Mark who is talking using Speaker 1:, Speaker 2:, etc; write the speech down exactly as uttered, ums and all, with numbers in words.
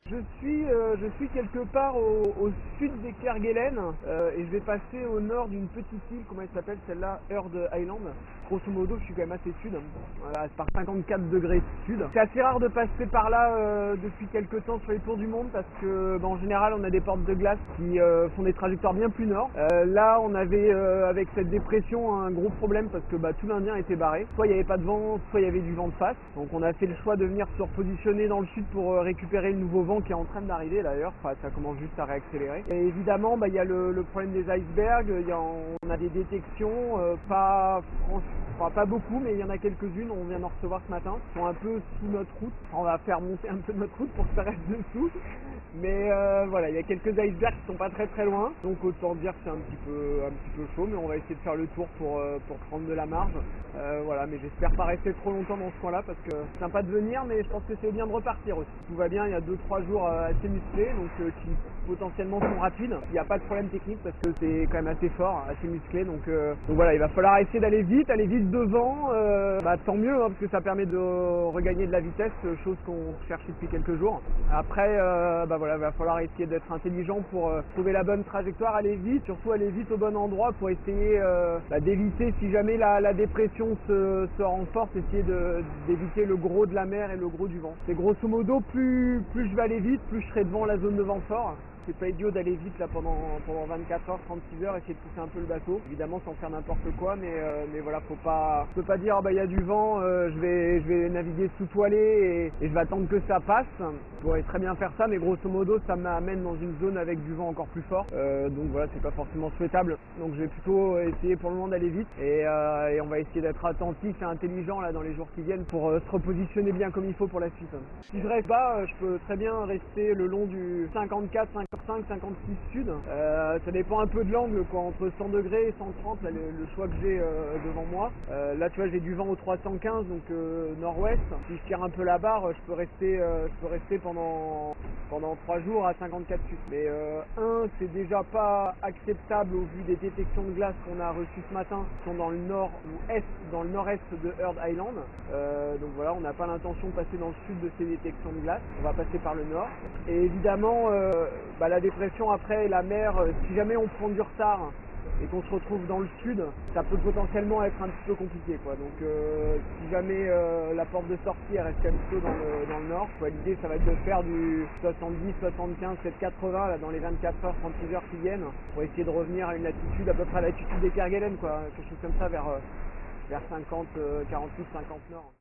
Speaker 1: Je suis, euh, je suis quelque part au, au sud des Kerguelen euh, et je vais passer au nord d'une petite île, comment elle s'appelle celle-là, Heard Island. Grosso modo, je suis quand même assez sud, voilà, c'est par cinquante-quatre degrés sud. C'est assez rare de passer par là euh, depuis quelques temps sur les tours du monde parce que bah, en général on a des portes de glace qui euh, font des trajectoires bien plus nord. Euh, là on avait euh, avec cette dépression un gros problème parce que bah, tout l'Indien était barré. Soit il n'y avait pas de vent, soit il y avait du vent de face. Donc on a fait le choix de venir se repositionner dans le sud pour euh, récupérer le nouveau vent qui est en train d'arriver d'ailleurs, enfin, ça commence juste à réaccélérer. Et évidemment, bah, il y a le, le problème des icebergs, il y a, on a des détections, euh, pas, enfin, pas beaucoup, mais il y en a quelques-unes, on vient d'en recevoir ce matin, qui sont un peu sous notre route. Enfin, on va faire monter un peu notre route pour que ça reste dessous. Mais euh, voilà, il y a quelques icebergs qui sont pas très très loin, donc autant dire que c'est un petit peu un petit peu chaud, mais on va essayer de faire le tour pour, euh, pour prendre de la marge. Euh, voilà, mais j'espère pas rester trop longtemps dans ce coin-là parce que c'est sympa de venir, mais je pense que c'est bien de repartir aussi. Tout va bien, il y a deux trois jours euh, assez musclés, donc euh, qui potentiellement sont rapides. Il n'y a pas de problème technique parce que c'est quand même assez fort, assez musclé, donc, euh, donc voilà, il va falloir essayer d'aller vite, aller vite devant, euh, bah, tant mieux, hein, parce que ça permet de regagner de la vitesse, chose qu'on cherchait depuis quelques jours. Après, euh, bah voilà, il va falloir essayer d'être intelligent pour euh, trouver la bonne trajectoire, aller vite, surtout aller vite au bon endroit pour essayer euh, bah, d'éviter, si jamais la, la dépression se, se renforce, essayer de, d'éviter le gros de la mer et le gros du vent. C'est grosso modo, plus, plus je vais aller vite, plus je serai devant la zone de vent fort. C'est pas idiot d'aller vite là pendant, pendant vingt-quatre heures, trente-six heures, essayer de pousser un peu le bateau. Évidemment sans faire n'importe quoi, mais, euh, mais voilà, faut pas, faut pas dire, ah bah il y a du vent, euh, je vais, je vais naviguer sous toilé et, et je vais attendre que ça passe. Je pourrais très bien faire ça, mais grosso modo ça m'amène dans une zone avec du vent encore plus fort. Euh, donc voilà, c'est pas forcément souhaitable. Donc je vais plutôt essayer pour le moment d'aller vite et, euh, et on va essayer d'être attentif et intelligent là dans les jours qui viennent pour euh, se repositionner bien comme il faut pour la suite. Si je reste pas, euh, je peux très bien rester le long du cinquante-quatre, cinquante-cinq, cinquante-six sud. Euh, ça dépend un peu de l'angle, quoi, entre cent degrés et cent trente, là, le, le choix que j'ai euh, devant moi. Euh, là, tu vois, j'ai du vent au trois cent quinze, donc euh, nord-ouest. Si je tire un peu la barre, je peux rester, euh, je peux rester pendant pendant trois jours à cinquante-quatre sud. Mais euh, un, c'est déjà pas acceptable au vu des détections de glace qu'on a reçues ce matin, qui sont dans le nord ou est, dans le nord-est de Heard Island. Euh, donc voilà, on n'a pas l'intention de passer dans le sud de ces détections de glace. On va passer par le nord. Et évidemment, euh, bah, la dépression après la mer, euh, si jamais on prend du retard et qu'on se retrouve dans le sud, ça peut potentiellement être un petit peu compliqué, quoi. Donc euh, si jamais euh, la porte de sortie elle reste quand même plutôt dans le, dans le nord, quoi, l'idée ça va être de faire du soixante-dix, soixante-quinze, sept cent quatre-vingts là, dans les vingt-quatre heures, trente-six heures qui viennent, pour essayer de revenir à une latitude à peu près à la latitude des Kerguelen, quoi, quelque chose comme ça, vers, euh, vers cinquante, quarante-huit, cinquante nord.